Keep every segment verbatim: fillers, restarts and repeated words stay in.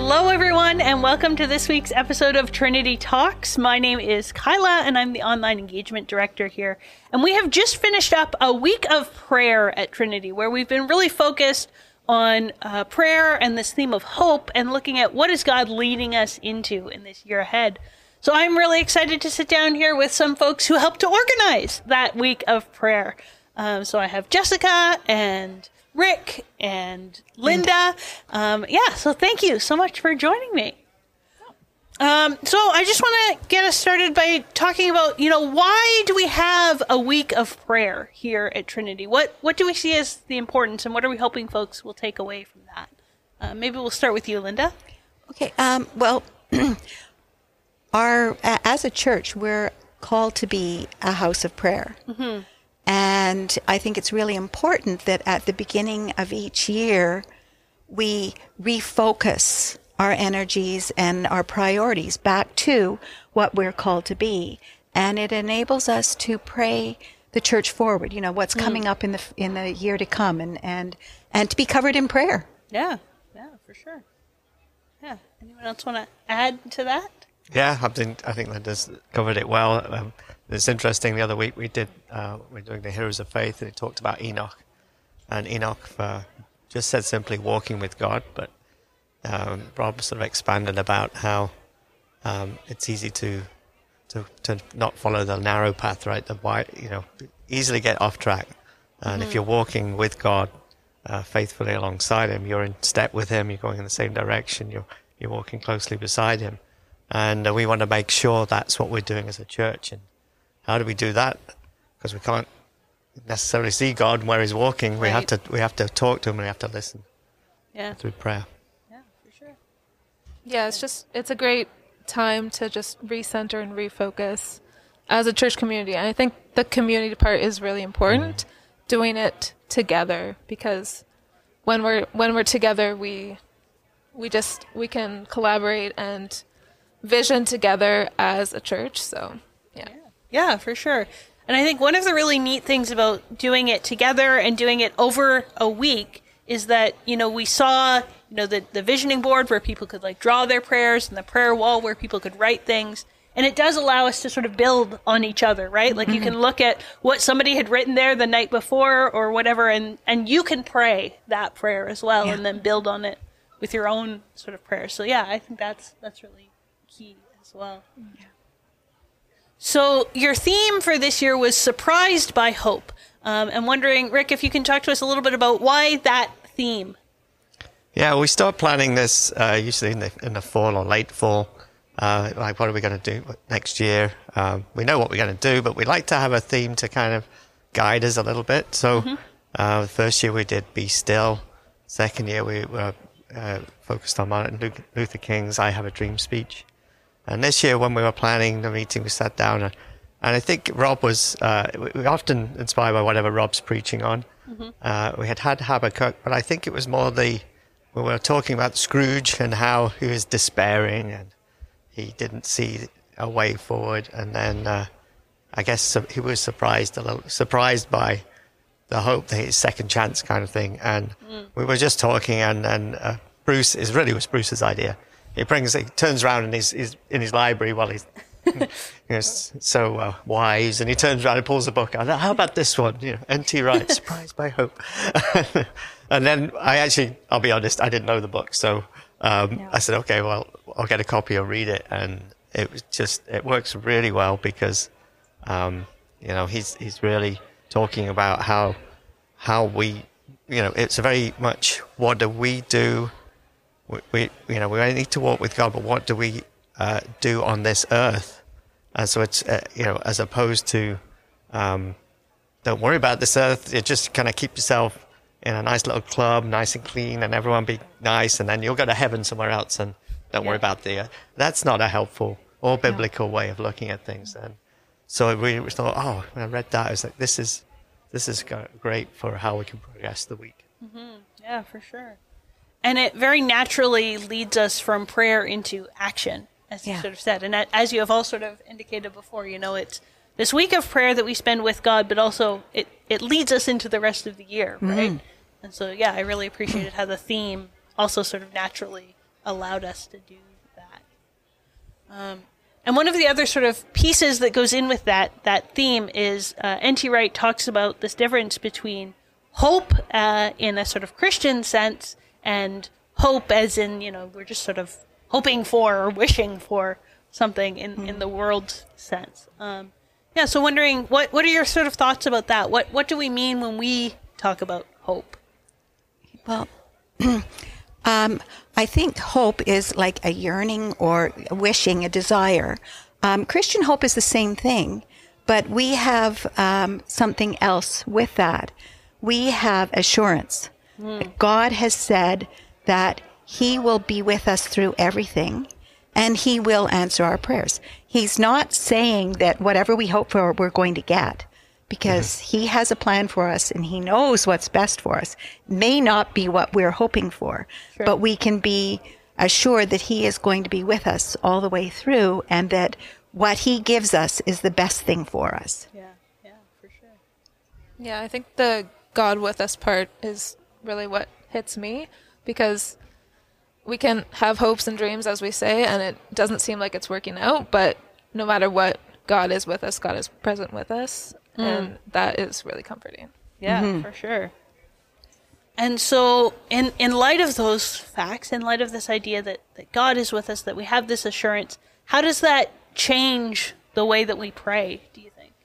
Hello, everyone, and welcome to this week's episode of Trinity Talks. My name is Kyla, and I'm the Online Engagement Director here. And we have just finished up a week of prayer at Trinity, where we've been really focused on uh, prayer and this theme of hope and looking at what is God leading us into in this year ahead. So I'm really excited to sit down here with some folks who helped to organize that week of prayer. Um, so I have Jessica and Rick and Linda. Um, yeah, so thank you so much for joining me. Um, so I just want to get us started by talking about, you know, why do we have a week of prayer here at Trinity? What what do we see as the importance, and what are we hoping folks will take away from that? Uh, maybe we'll start with you, Linda. Okay, um, well, our as a church, we're called to be a house of prayer. Mm-hmm. And I think it's really important that at the beginning of each year, we refocus our energies and our priorities back to what we're called to be. And it enables us to pray the church forward, you know, what's mm. coming up in the in the year to come, and, and, and to be covered in prayer. Yeah, yeah, for sure. Yeah. Anyone else want to add to that? Yeah, I think, I think Linda's covered it well. Um, It's interesting. The other week we did uh, we're doing the Heroes of Faith, and it talked about Enoch, and Enoch uh, just said simply walking with God. But um, Rob sort of expanded about how um, it's easy to, to to not follow the narrow path, right? The wide, you know, easily get off track. And mm-hmm. if you're walking with God uh, faithfully alongside Him, you're in step with Him. You're going in the same direction. You're you're walking closely beside Him, and uh, we want to make sure that's what we're doing as a church. And how do we do that? Because we can't necessarily see God where He's walking. We right. have to we have to talk to Him, and we have to listen. Yeah. Through prayer. Yeah, for sure. Yeah, it's just it's a great time to just recenter and refocus as a church community. And I think the community part is really important. Mm. Doing it together, because when we're when we're together, we we just we can collaborate and vision together as a church. So yeah. yeah. Yeah, for sure. And I think one of the really neat things about doing it together and doing it over a week is that, you know, we saw, you know, the, the visioning board where people could like draw their prayers, and the prayer wall where people could write things. And it does allow us to sort of build on each other, right? Like mm-hmm. you can look at what somebody had written there the night before or whatever, and, and you can pray that prayer as well, yeah. and then build on it with your own sort of prayer. So yeah, I think that's that's really key as well. Yeah. So your theme for this year was Surprised by Hope. Um, I'm wondering, Rick, if you can talk to us a little bit about why that theme. Yeah, we start planning this uh, usually in the, in the fall or late fall. Uh, like, what are we going to do next year? Um, we know what we're going to do, but we like to have a theme to kind of guide us a little bit. So mm-hmm. uh, the first year we did Be Still. Second year we were uh, focused on Martin Luther King's I Have a Dream speech. And this year, when we were planning the meeting, we sat down, and, and I think Rob was, uh, we often inspired by whatever Rob's preaching on. Mm-hmm. Uh, we had had Habakkuk, but I think it was more the, we were talking about Scrooge and how he was despairing and he didn't see a way forward. And then uh, I guess he was surprised, a little surprised by the hope that his second chance kind of thing. And mm. we were just talking, and, and uh, Bruce, it really was Bruce's idea. He brings, he turns around and he's, he's in his library while he's you know, so uh, wise, and he turns around and pulls a book out. How about this one? You know, N T Wright, Surprised by Hope. And then I actually, I'll be honest, I didn't know the book, so um, yeah. I said, okay, well, I'll get a copy and read it, and it was just, it works really well because, um, you know, he's he's really talking about how how we, you know, it's very much what do we do. We, we, you know, we need to walk with God, but what do we uh, do on this earth? And so it's, uh, you know, as opposed to, um, don't worry about this earth. You just kind of keep yourself in a nice little club, nice and clean, and everyone be nice, and then you'll go to heaven somewhere else, and don't yeah. worry about the. Uh, that's not a helpful or biblical yeah. way of looking at things. And so we thought, oh, when I read that, I was like, this is, this is great for how we can progress the week. Mm-hmm. Yeah, for sure. And it very naturally leads us from prayer into action, as yeah. you sort of said. And as you have all sort of indicated before, you know, it's this week of prayer that we spend with God, but also it, it leads us into the rest of the year, right? Mm. And so, yeah, I really appreciated how the theme also sort of naturally allowed us to do that. Um, and one of the other sort of pieces that goes in with that that theme is uh, N T Wright talks about this difference between hope uh, in a sort of Christian sense and hope as in, you know, we're just sort of hoping for or wishing for something in, mm. in the world sense. Um, yeah, so wondering, what, what are your sort of thoughts about that? What what do we mean when we talk about hope? Well, um, I think hope is like a yearning or a wishing, a desire. Um, Christian hope is the same thing, but we have um, something else with that. We have assurance. Mm. God has said that he will be with us through everything, and he will answer our prayers. He's not saying that whatever we hope for, we're going to get, because mm-hmm. he has a plan for us, and he knows what's best for us. May not be what we're hoping for, sure. but we can be assured that he is going to be with us all the way through, and that what he gives us is the best thing for us. Yeah, yeah, for sure. Yeah, I think the God with us part is really what hits me, because we can have hopes and dreams, as we say, and it doesn't seem like it's working out, but no matter what, God is with us, God is present with us, mm. and that is really comforting. Yeah, mm-hmm. for sure. And so in, in light of those facts, in light of this idea that, that God is with us, that we have this assurance, how does that change the way that we pray, do you think?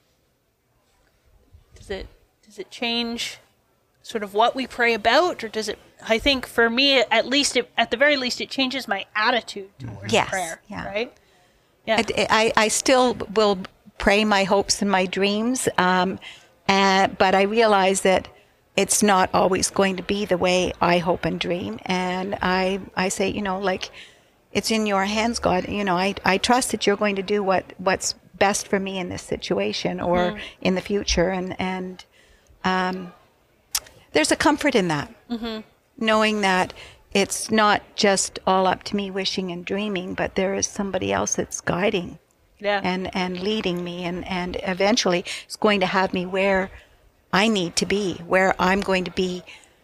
Does it does it change sort of what we pray about, or does it, I think for me, at least, it, at the very least, it changes my attitude towards yes, prayer, yeah. right? Yeah. I, I, I still will pray my hopes and my dreams, um, and, but I realize that it's not always going to be the way I hope and dream. And I, I say, you know, like, it's in your hands, God. You know, I, I trust that you're going to do what, what's best for me in this situation or mm. in the future. And, and um, there's a comfort in that, mm-hmm. knowing that it's not just all up to me wishing and dreaming, but there is somebody else that's guiding yeah. and, and leading me, and, and eventually is going to have me where I need to be, where I'm going to be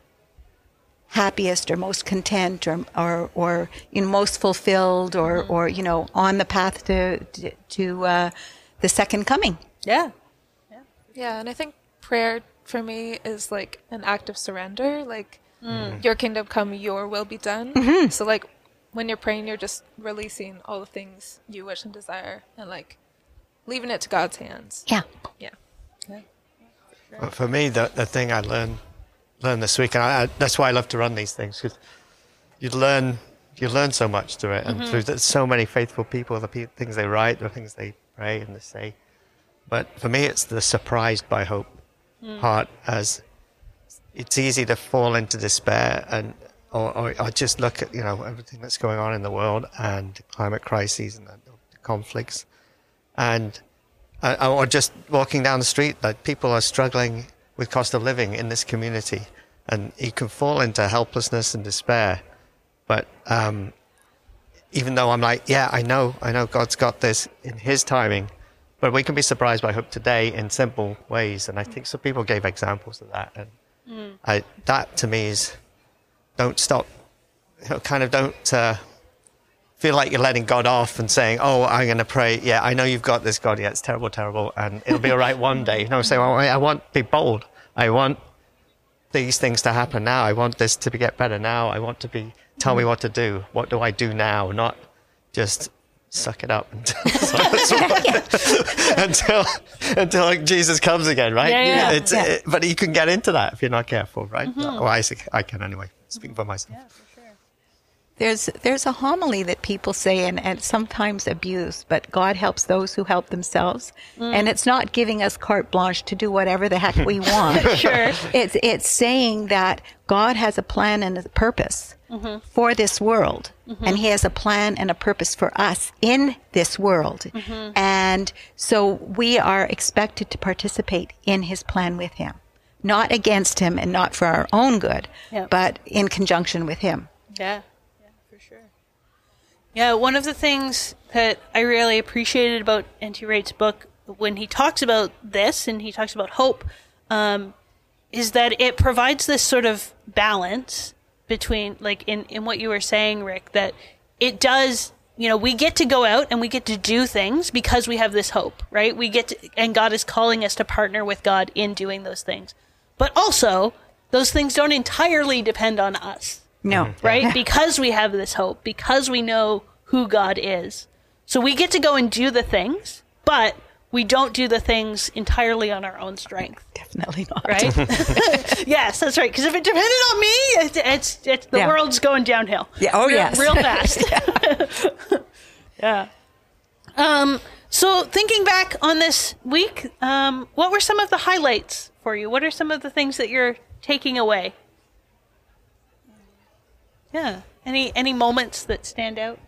happiest or most content or or, or you know, most fulfilled or, mm-hmm. or you know, on the path to to, to uh, the second coming. Yeah. yeah. Yeah, and I think prayer for me is like an act of surrender, like mm. your kingdom come, your will be done. Mm-hmm. So like when you're praying, you're just releasing all the things you wish and desire and like leaving it to God's hands. Yeah. Yeah. Yeah. Well, for me, the the thing I learned learned this week, and I, I, that's why I love to run these things, because you learn you learn so much through it, and mm-hmm. through the, so many faithful people, the pe- things they write, the things they pray and they say. But for me, it's the surprised by hope mm. part. As it's easy to fall into despair and or, or, or just look at, you know, everything that's going on in the world and the climate crises and the, the conflicts, and uh, or just walking down the street, like people are struggling with cost of living in this community, and you can fall into helplessness and despair. But um, even though I'm like, yeah, I know, I know God's got this in his timing, but we can be surprised by hope today in simple ways. And I think some people gave examples of that. And mm. I, that to me is, don't stop, you know, kind of don't uh, feel like you're letting God off and saying, oh, I'm going to pray. Yeah, I know you've got this, God. Yeah, it's terrible, terrible. And it'll be all right one day. You know, say, well, I want to be bold. I want these things to happen now. I want this to be, get better now. I want to be, tell me what to do. What do I do now? Not just suck it up until until, until Jesus comes again, right? Yeah, yeah. It's, yeah. It, but you can get into that if you're not careful, right? Mm-hmm. Well, I, I can anyway. Speak for myself. Yeah, for sure. There's there's a homily that people say and, and sometimes abuse, but God helps those who help themselves. Mm. And it's not giving us carte blanche to do whatever the heck we want. Sure. It's it's saying that God has a plan and a purpose mm-hmm. for this world. Mm-hmm. And he has a plan and a purpose for us in this world. Mm-hmm. And so we are expected to participate in his plan with him. Not against him and not for our own good, yep. but in conjunction with him. Yeah. Yeah, one of the things that I really appreciated about N T Wright's book when he talks about this and he talks about hope um, is that it provides this sort of balance between, like, in, in what you were saying, Rick, that it does, you know, we get to go out and we get to do things because we have this hope, right? We get to, and God is calling us to partner with God in doing those things. But also, those things don't entirely depend on us. No. Right? Because we have this hope, because we know who God is. So we get to go and do the things, but we don't do the things entirely on our own strength. Definitely not. Right? Yes, that's right. Because if it depended on me, it's, it's, it's the Yeah. world's going downhill. Yeah. Oh, real, yes. Real fast. Yeah. Um, so thinking back on this week, um, what were some of the highlights for you? What are some of the things that you're taking away? Yeah. Any any moments that stand out?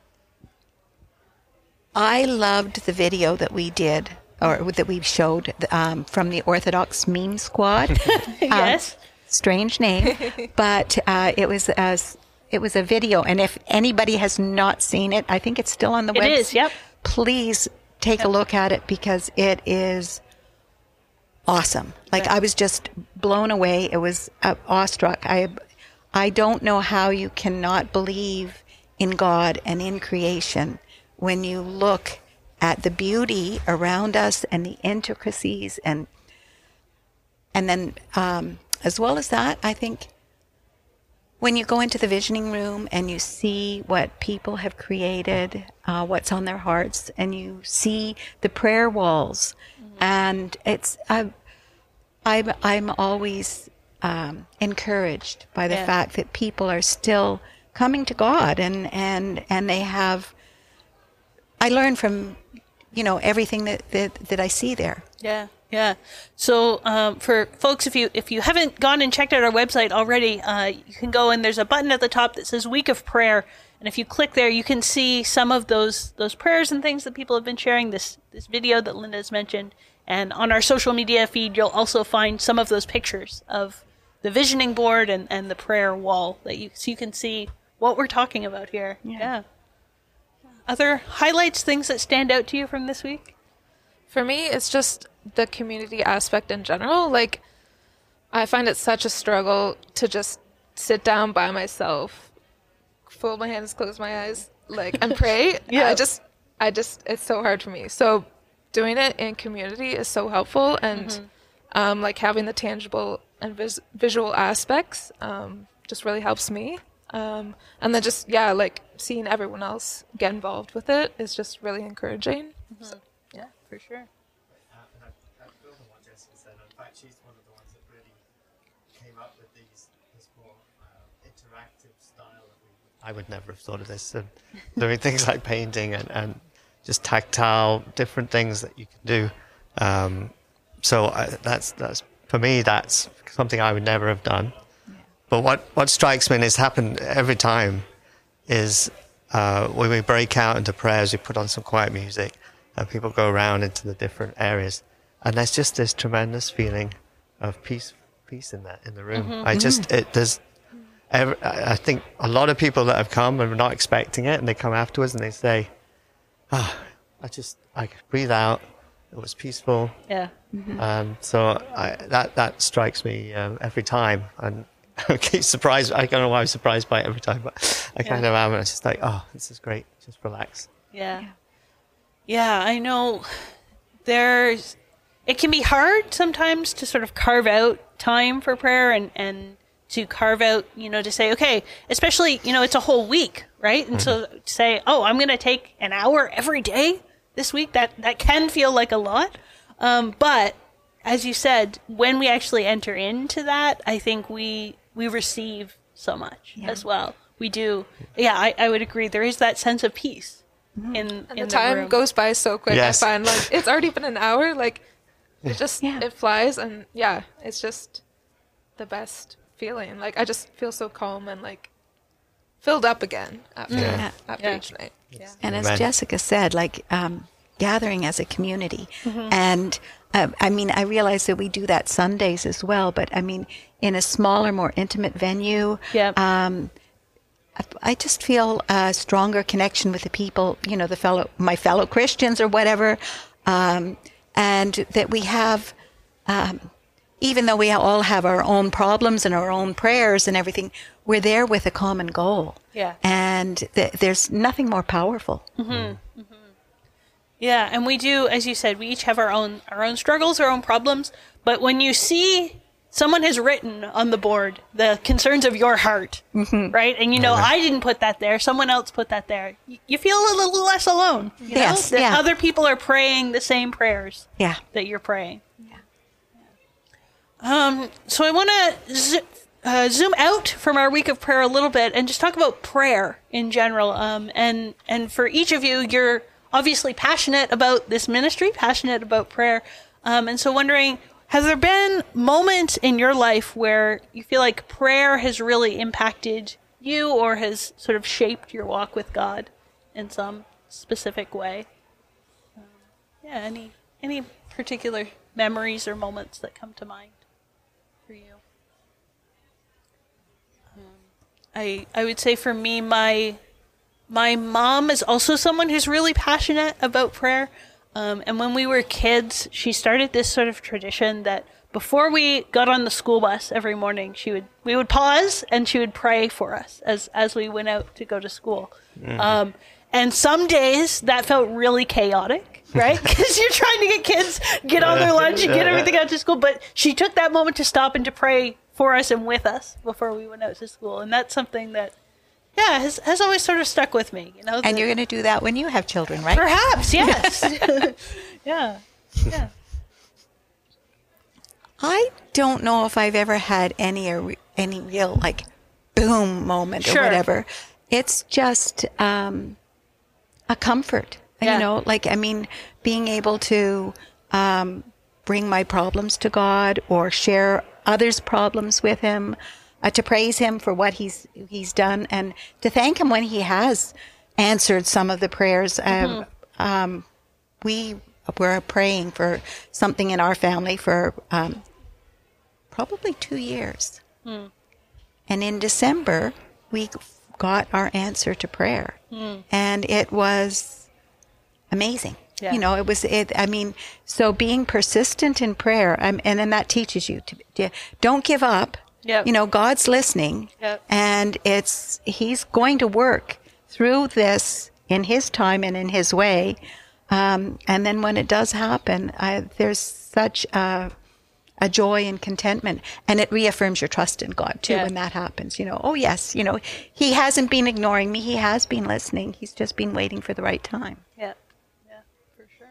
I loved the video that we did, or that we showed um, from the Orthodox Meme Squad. Yes. Um, strange name, but uh, it was a, it was a video, and if anybody has not seen it, I think it's still on the It website. is, yep. Please take a look at it because it is awesome. Like, I was just blown away. It was uh, awestruck. I I don't know how you cannot believe in God and in creation when you look at the beauty around us and the intricacies, and and then um, as well as that, I think when you go into the visioning room and you see what people have created, uh, what's on their hearts, and you see the prayer walls, mm-hmm. and it's uh, I'm I'm always um, encouraged by the Yeah. fact that people are still coming to God, and and and they have. I learn from, you know, everything that, that, that I see there. Yeah, yeah. So um, for folks, if you if you haven't gone and checked out our website already, uh, you can go and there's a button at the top that says Week of Prayer, and if you click there, you can see some of those those prayers and things that people have been sharing. This this video that Linda has mentioned, and on our social media feed, you'll also find some of those pictures of the visioning board and, and the prayer wall that you so you can see what we're talking about here. Yeah. yeah. Other highlights, things that stand out to you from this week? For me, it's just the community aspect in general. Like, I find it such a struggle to just sit down by myself, fold my hands, close my eyes, like, and pray. Yeah. I just, I just, it's so hard for me. So doing it in community is so helpful. And, mm-hmm. um, like, having the tangible and vis- visual aspects um, just really helps me. Um, and then just, yeah, like, seeing everyone else get involved with it is just really encouraging. Mm-hmm. So, yeah, for sure. Uh, and I, I build on what Jessica said. In fact, she's one of the ones that really came up with these this more uh, interactive style. That we, I would never have thought of this. And doing things like painting and, and just tactile, different things that you can do. Um, so I, that's that's for me. That's something I would never have done. But what, what strikes me, and it's happened every time, is uh, when we break out into prayers, we put on some quiet music, and people go around into the different areas, and there's just this tremendous feeling of peace, peace in that in the room. Mm-hmm. I just it there's, every, I think a lot of people that have come and were not expecting it, and they come afterwards and they say, "Ah, oh, I just I could breathe out. It was peaceful." Yeah. Mm-hmm. Um, so I, that that strikes me um, every time, and. I keep surprised. I don't know why I'm surprised by it every time, but I kind yeah. of am. And it's just like, oh, this is great. Just relax. Yeah. yeah. Yeah, I know there's, it can be hard sometimes to sort of carve out time for prayer and, and to carve out, you know, to say, okay, especially, you know, it's a whole week, right? And mm-hmm. so to say, oh, I'm going to take an hour every day this week, that, that can feel like a lot. Um, but as you said, when we actually enter into that, I think we, we receive so much yeah. as well. We do. Yeah, I, I would agree. There is that sense of peace mm-hmm. in, and in the, the time room. goes by so quick. Yes. I find like it's already been an hour. Like it just yeah. it flies, and yeah, it's just the best feeling. Like I just feel so calm and like filled up again after yeah. after yeah. each night. Yeah. And as Amen. Jessica said, like um, gathering as a community, mm-hmm. and uh, I mean, I realize that we do that Sundays as well. But I mean, in a smaller, more intimate venue, yeah. um, I just feel a stronger connection with the people, you know, the fellow, my fellow Christians or whatever, um, and that we have, um, even though we all have our own problems and our own prayers and everything, we're there with a common goal. Yeah. And th- there's nothing more powerful. Mm-hmm. Mm-hmm. Yeah, and we do, as you said, we each have our own our own struggles, our own problems. But when you see someone has written on the board the concerns of your heart, mm-hmm. right? And you know, I didn't put that there. Someone else put that there. You, you feel a little less alone. You yes, know? That yeah. other people are praying the same prayers yeah. that you're praying. Yeah. yeah. Um. So I want to z- uh, zoom out from our week of prayer a little bit and just talk about prayer in general. Um. And and for each of you, you're obviously passionate about this ministry, passionate about prayer. Um. And so wondering, has there been moments in your life where you feel like prayer has really impacted you or has sort of shaped your walk with God in some specific way? Um, yeah, any any particular memories or moments that come to mind for you? Um, I I would say for me, my my mom is also someone who's really passionate about prayer. Um, and when we were kids, she started this sort of tradition that before we got on the school bus every morning, she would we would pause and she would pray for us as as we went out to go to school. Mm-hmm. Um, and some days that felt really chaotic, right? Because you're trying to get kids get on their lunch and get everything out to school. But she took that moment to stop and to pray for us and with us before we went out to school, and that's something that. Yeah, has has always sort of stuck with me, you know. And the, you're going to do that when you have children, right? Perhaps, yes. yeah, yeah. I don't know if I've ever had any any real like boom moment Sure. or whatever. It's just um, a comfort, Yeah. you know. Like I mean, being able to um, bring my problems to God or share others' problems with Him. Uh, to praise Him for what he's he's done and to thank Him when He has answered some of the prayers. Um, mm-hmm. um, we were praying for something in our family for um, probably two years. Mm. And in December, we got our answer to prayer. Mm. And it was amazing. Yeah. You know, it was, it, I mean, so being persistent in prayer, um, and then that teaches you to, to don't give up. Yep. You know, God's listening, yep. and it's He's going to work through this in His time and in His way. Um, and then when it does happen, I, there's such a, a joy and contentment, and it reaffirms your trust in God too yeah. when that happens. You know, oh yes, you know, He hasn't been ignoring me; He has been listening. He's just been waiting for the right time. Yeah, yeah, for sure.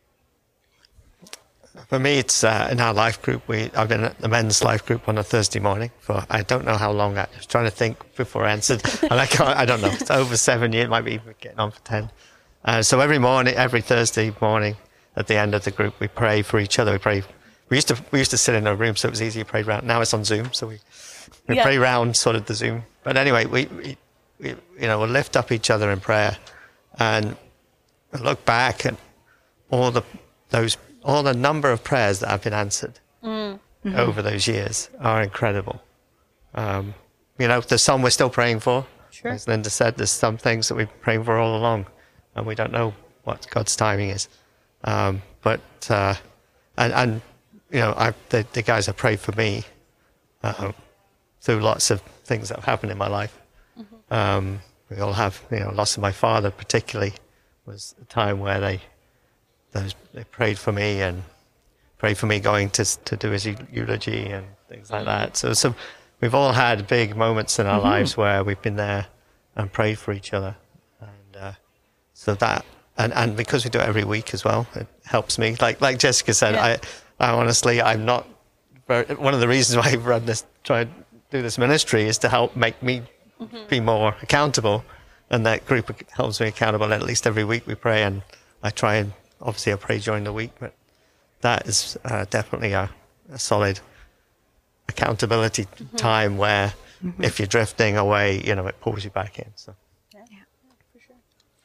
For me, it's uh, in our life group. We I've been at the men's life group on a Thursday morning for I don't know how long. I was trying to think before I answered, and I can't. I don't know. It's over seven years. It might be even getting on for ten. Uh, so every morning, every Thursday morning, at the end of the group, we pray for each other. We pray. We used to we used to sit in a room, so it was easy to pray round. Now it's on Zoom, so we we yeah. pray round sort of the Zoom. But anyway, we, we, we you know we'll lift up each other in prayer, and look back at all the those. All the number of prayers that have been answered mm. mm-hmm. over those years are incredible. Um, you know, there's some we're still praying for. Sure. As Linda said, there's some things that we've been praying for all along, and we don't know what God's timing is. Um, but, uh, and, and, you know, I, the, the guys have prayed for me uh, through lots of things that have happened in my life. Mm-hmm. Um, we all have, you know, loss of my father particularly was a time where they, Those, they prayed for me and prayed for me going to to do his eulogy and things like that. So, so we've all had big moments in our mm-hmm. lives where we've been there and prayed for each other. And uh, so that, and, and because we do it every week as well, it helps me. Like like Jessica said, yeah. I, I honestly, I'm not, very, one of the reasons why I've run this, try to do this ministry is to help make me mm-hmm. be more accountable. And that group helps me accountable. And at least every week we pray, and I try and obviously I pray during the week, but that is uh, definitely a, a solid accountability mm-hmm. time where mm-hmm. if you're drifting away, you know, it pulls you back in. So yeah, yeah for sure.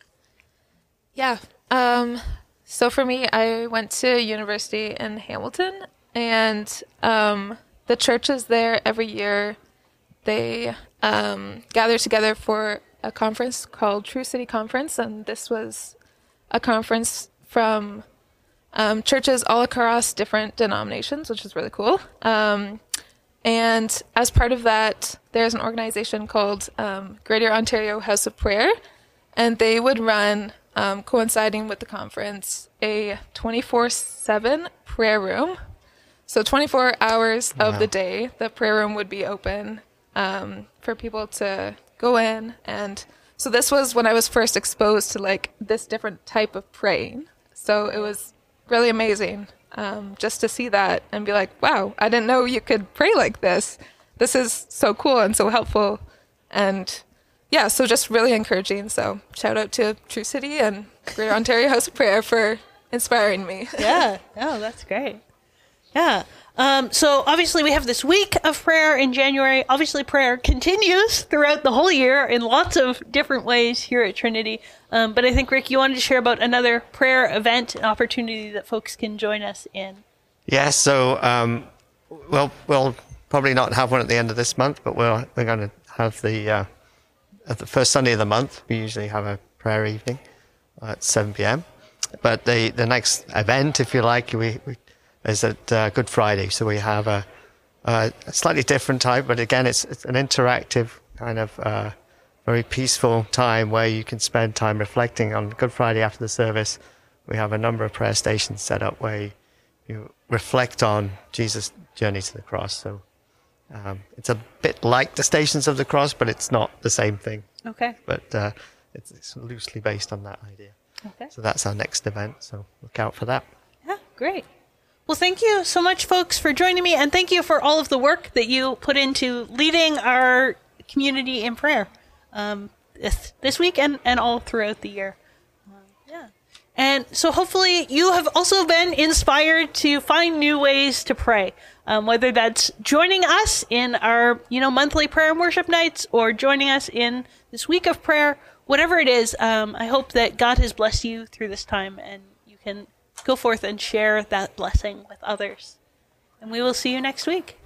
Yeah. Um, so for me, I went to university in Hamilton, and um, the churches there every year, they um, gather together for a conference called True City Conference, and this was a conference from um, churches all across different denominations, which is really cool. Um, and as part of that, there's an organization called um, Greater Ontario House of Prayer, and they would run, um, coinciding with the conference, a twenty-four seven prayer room. So twenty-four hours of Wow. the day, the prayer room would be open um, for people to go in. And so this was when I was first exposed to like this different type of praying. So it was really amazing um, just to see that and be like, wow, I didn't know you could pray like this. This is so cool and so helpful. And yeah, so just really encouraging. So shout out to True City and Greater Ontario House of Prayer for inspiring me. Yeah. Oh, that's great. Yeah. Um, so obviously we have this week of prayer in January. Obviously prayer continues throughout the whole year in lots of different ways here at Trinity. Um, but I think, Rick, you wanted to share about another prayer event, an opportunity that folks can join us in. Yeah, so um, we'll, we'll probably not have one at the end of this month, but we'll, we're going to have the, uh, at the first Sunday of the month, we usually have a prayer evening at seven p.m. But the, the next event, if you like, we, we is at uh, Good Friday. So we have a, a slightly different type, but again, it's, it's an interactive kind of uh, very peaceful time where you can spend time reflecting on Good Friday after the service. We have a number of prayer stations set up where you, you reflect on Jesus' journey to the cross. So um, it's a bit like the Stations of the Cross, but it's not the same thing. Okay. But uh, it's, it's loosely based on that idea. Okay. So that's our next event. So look out for that. Yeah, great. Well, thank you so much, folks, for joining me. And thank you for all of the work that you put into leading our community in prayer um, this, this week and, and all throughout the year. Um, yeah. And so hopefully you have also been inspired to find new ways to pray, um, whether that's joining us in our, you know, monthly prayer and worship nights or joining us in this week of prayer. Whatever it is, um, I hope that God has blessed you through this time and you can go forth and share that blessing with others. And we will see you next week.